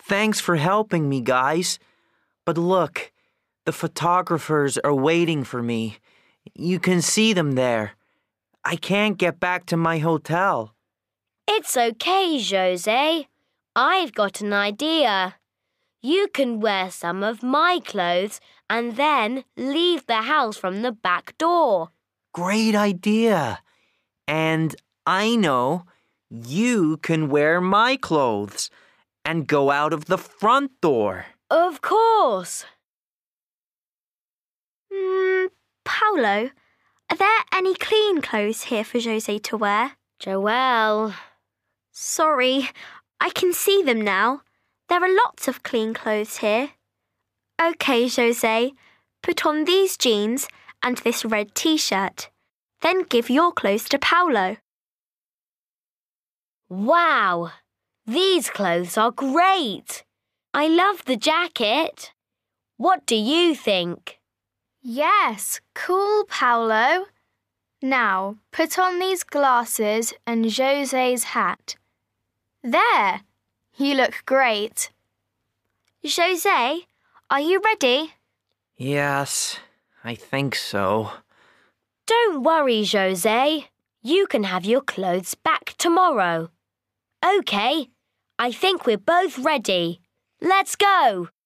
Thanks for helping me, guys. But look, the photographers are waiting for me. You can see them there. I can't get back to my hotel. It's okay, Jose. I've got an idea. You can wear some of my clothes and then leave the house from the back door. Great idea. And I know you can wear my clothes and go out of the front door. Of course. Paolo, are there any clean clothes here for Jose to wear? Joelle. Sorry, I can see them now. There are lots of clean clothes here. OK, Jose, put on these jeans and this red t-shirt. Then give your clothes to Paolo. Wow, these clothes are great. I love the jacket. What do you think? Yes, cool, Paolo. Now, put on these glasses and Jose's hat. There, you look great. Jose, are you ready? Yes, I think so. Don't worry, Jose. You can have your clothes back tomorrow. OK, I think we're both ready. Let's go.